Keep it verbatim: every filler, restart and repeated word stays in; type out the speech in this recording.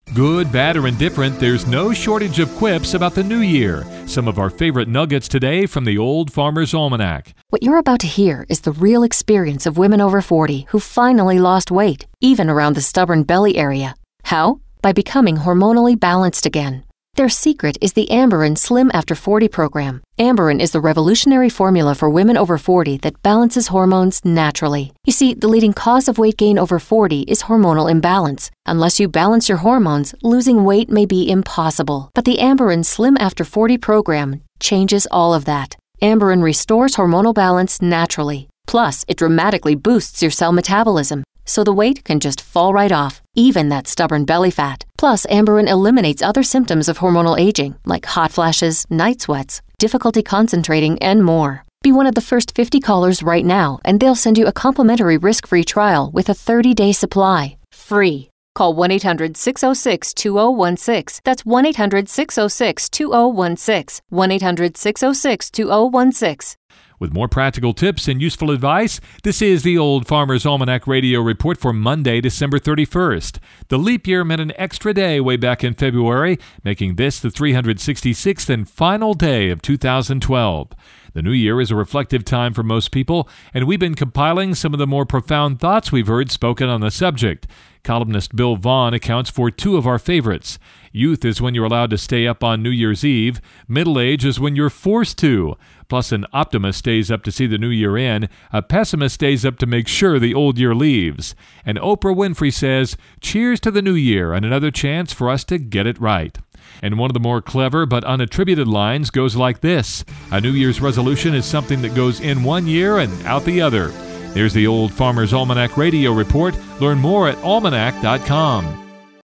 Good, bad, or indifferent, there's no shortage of quips about the new year. Some of our favorite nuggets today from the Old Farmer's Almanac. What you're about to hear is the real experience of women over forty who finally lost weight, even around the stubborn belly area. How? By becoming hormonally balanced again. Their secret is the Amberen Slim After forty program. Amberen is the revolutionary formula for women over forty that balances hormones naturally. You see, the leading cause of weight gain over forty is hormonal imbalance. Unless you balance your hormones, losing weight may be impossible. But the Amberen Slim After forty program changes all of that. Amberen restores hormonal balance naturally. Plus, it dramatically boosts your cell metabolism, so the weight can just fall right off, even that stubborn belly fat. Plus, Amberen eliminates other symptoms of hormonal aging, like hot flashes, night sweats, difficulty concentrating, and more. Be one of the first fifty callers right now, and they'll send you a complimentary risk-free trial with a thirty-day supply. Free. Call one eight hundred six oh six two oh one six. That's one eight hundred six oh six two oh one six. one eight hundred six oh six two oh one six. With more practical tips and useful advice, this is the Old Farmer's Almanac Radio Report for Monday, December thirty-first. The leap year meant an extra day way back in February, making this the three hundred sixty-sixth and final day of two thousand twelve. The new year is a reflective time for most people, and we've been compiling some of the more profound thoughts we've heard spoken on the subject. Columnist Bill Vaughn accounts for two of our favorites. Youth is when you're allowed to stay up on New Year's Eve. Middle age is when you're forced to. Plus, an optimist stays up to see the new year in. A pessimist stays up to make sure the old year leaves. And Oprah Winfrey says, cheers to the new year and another chance for us to get it right. And one of the more clever but unattributed lines goes like this: a New Year's resolution is something that goes in one year and out the other. There's the Old Farmer's Almanac Radio Report. Learn more at almanac dot com.